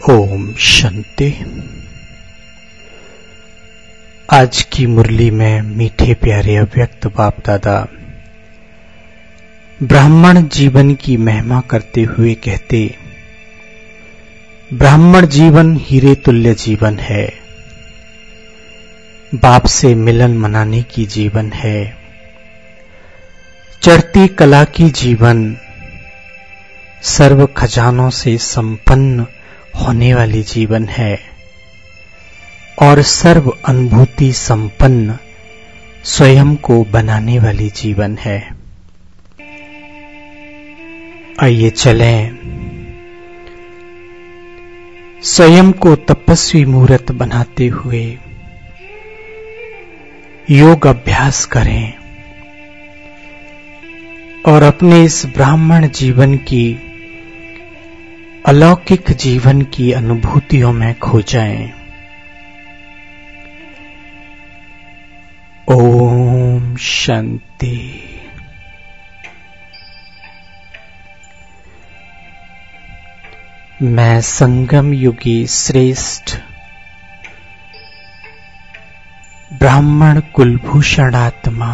ओम शांति। आज की मुरली में मीठे प्यारे अव्यक्त बाप दादा ब्राह्मण जीवन की महिमा करते हुए कहते, ब्राह्मण जीवन हीरे तुल्य जीवन है, बाप से मिलन मनाने की जीवन है, चढ़ती कला की जीवन, सर्व खजानों से संपन्न होने वाली जीवन है और सर्व अनुभूति संपन्न स्वयं को बनाने वाली जीवन है। आइए चलें, स्वयं को तपस्वी मूर्त बनाते हुए योग अभ्यास करें और अपने इस ब्राह्मण जीवन की अलौकिक जीवन की अनुभूतियों में खो जाएं। ओम शांति। मैं संगम युगी श्रेष्ठ ब्राह्मण कुलभूषण आत्मा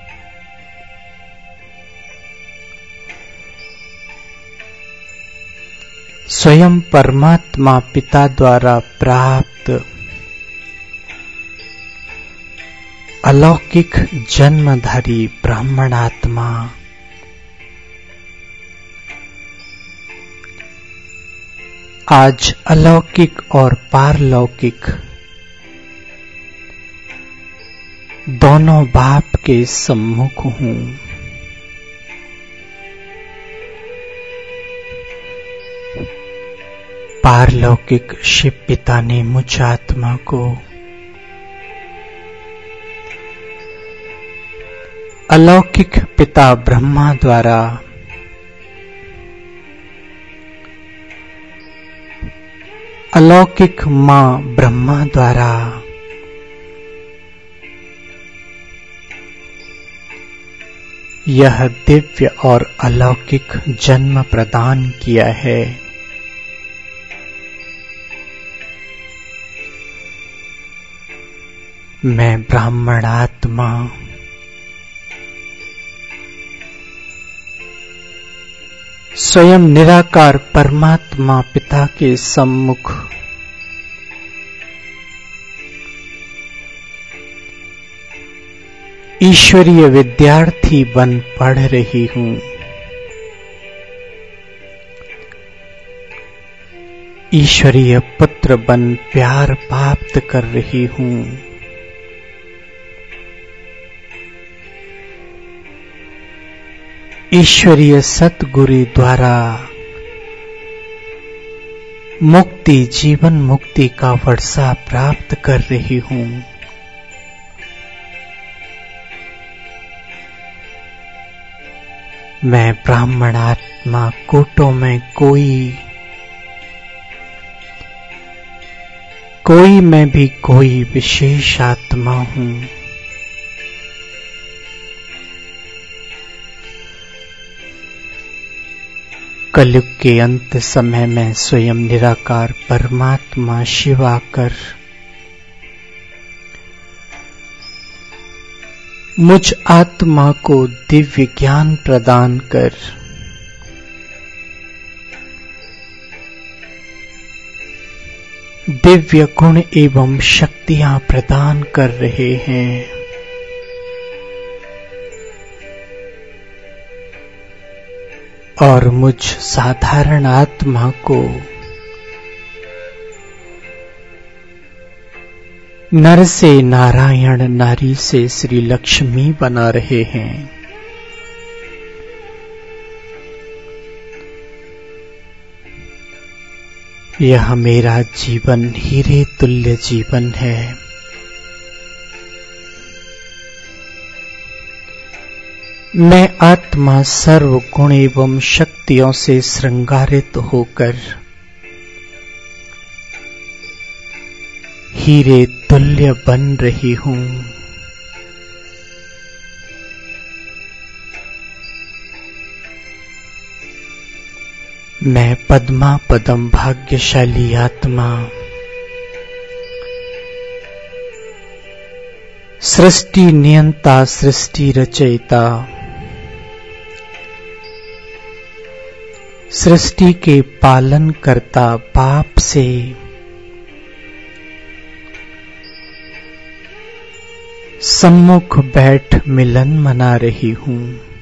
स्वयं परमात्मा पिता द्वारा प्राप्त अलौकिक जन्मधारी ब्राह्मण आत्मा आज अलौकिक और पारलौकिक दोनों बाप के सम्मुख हूं। पारलौकिक शिव पिता ने मुझ आत्मा को अलौकिक पिता ब्रह्मा द्वारा अलौकिक मां ब्रह्मा द्वारा यह दिव्य और अलौकिक जन्म प्रदान किया है। मैं ब्राह्मण आत्मा स्वयं निराकार परमात्मा पिता के सम्मुख ईश्वरीय विद्यार्थी बन पढ़ रही हूं। ईश्वरीय पुत्र बन प्यार प्राप्त कर रही हूं। ईश्वरीय सतगुरु द्वारा मुक्ति जीवन मुक्ति का वर्षा प्राप्त कर रही हूं। मैं ब्राह्मण आत्मा कोटों में कोई मैं भी कोई विशेष आत्मा हूं। कलयुग के अंत समय में स्वयं निराकार परमात्मा शिव आकर मुझ आत्मा को दिव्य ज्ञान प्रदान कर दिव्य गुण एवं शक्तियां प्रदान कर रहे हैं। और मुझ साधारण आत्मा को नर से नारायण नारी से श्री लक्ष्मी बना रहे हैं। यह मेरा जीवन हीरे तुल्य जीवन है। मैं आत्मा सर्व गुण एवं शक्तियों से श्रृंगारित होकर हीरे तुल्य बन रही हूं। मैं पद्मा पदम भाग्यशाली आत्मा सृष्टि नियंता सृष्टि रचयिता सृष्टि के पालन करता बाप से सम्मुख बैठ मिलन मना रही हूं।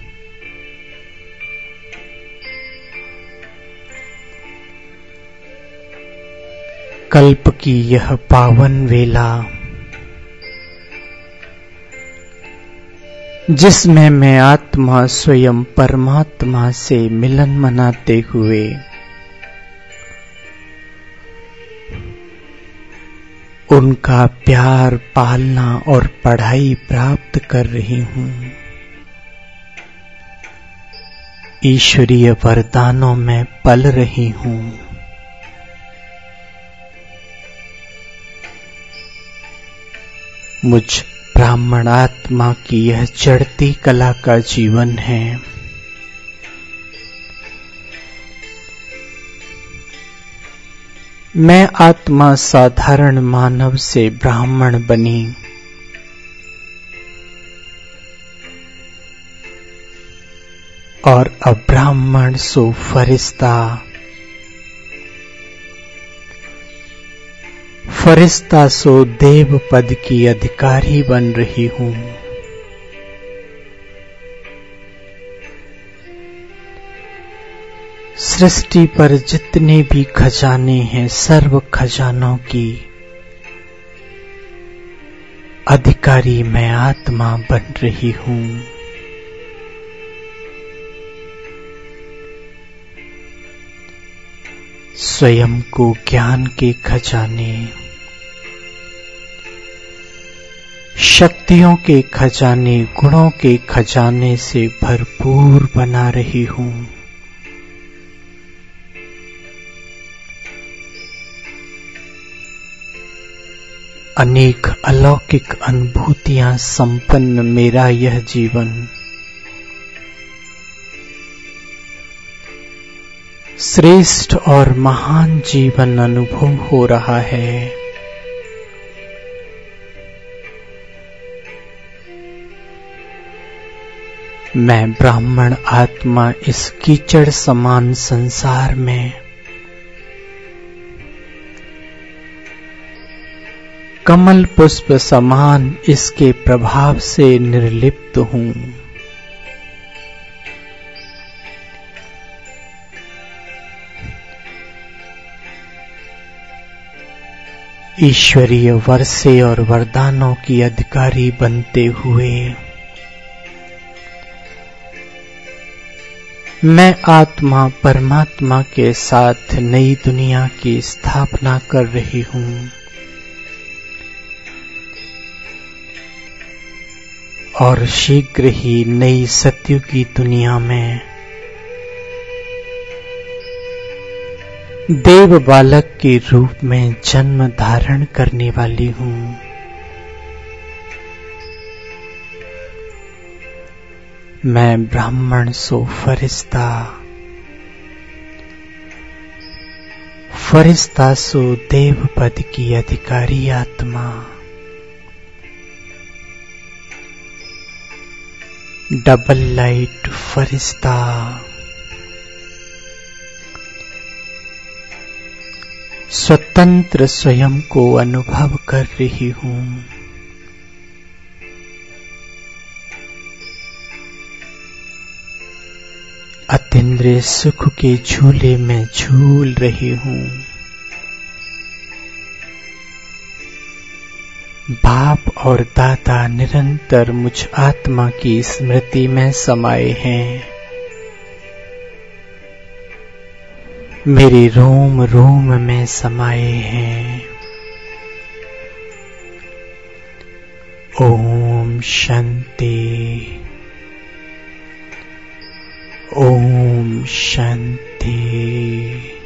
कल्प की यह पावन वेला जिसमें मैं आत्मा स्वयं परमात्मा से मिलन मनाते हुए उनका प्यार पालना और पढ़ाई प्राप्त कर रही हूं। ईश्वरीय वरदानों में पल रही हूं। मुझ ब्राह्मण आत्मा की यह चढ़ती कला का जीवन है। मैं आत्मा साधारण मानव से ब्राह्मण बनी। और अब्राह्मण सो फरिश्ता, फरिश्ता सो देव पद की अधिकारी बन रही हूं। सृष्टि पर जितने भी खजाने हैं सर्व खजानों की अधिकारी मैं आत्मा बन रही हूं। स्वयं को ज्ञान के खजाने, शक्तियों के खजाने, गुणों के खजाने से भरपूर बना रही हूं। अनेक अलौकिक अनुभूतियां संपन्न मेरा यह जीवन श्रेष्ठ और महान जीवन अनुभव हो रहा है। मैं ब्राह्मण आत्मा इस कीचड़ समान संसार में कमल पुष्प समान इसके प्रभाव से निर्लिप्त हूं। ईश्वरीय वर्षे और वरदानों की अधिकारी बनते हुए मैं आत्मा परमात्मा के साथ नई दुनिया की स्थापना कर रही हूं। और शीघ्र ही नई सतयुग की दुनिया में देव बालक के रूप में जन्म धारण करने वाली हूं। मैं ब्राह्मण सो फरिश्ता, फरिश्ता सो देव पद की अधिकारी आत्मा। डबल लाइट फरिश्ता, स्वतंत्र स्वयं को अनुभव कर रही हूं। अतीन्द्रिय सुख के झूले में झूल रही हूं। बाप और दादा निरंतर मुझ आत्मा की स्मृति में समाये हैं। मेरे रोम रोम में समाये हैं। ओम शांति, ओम शांति।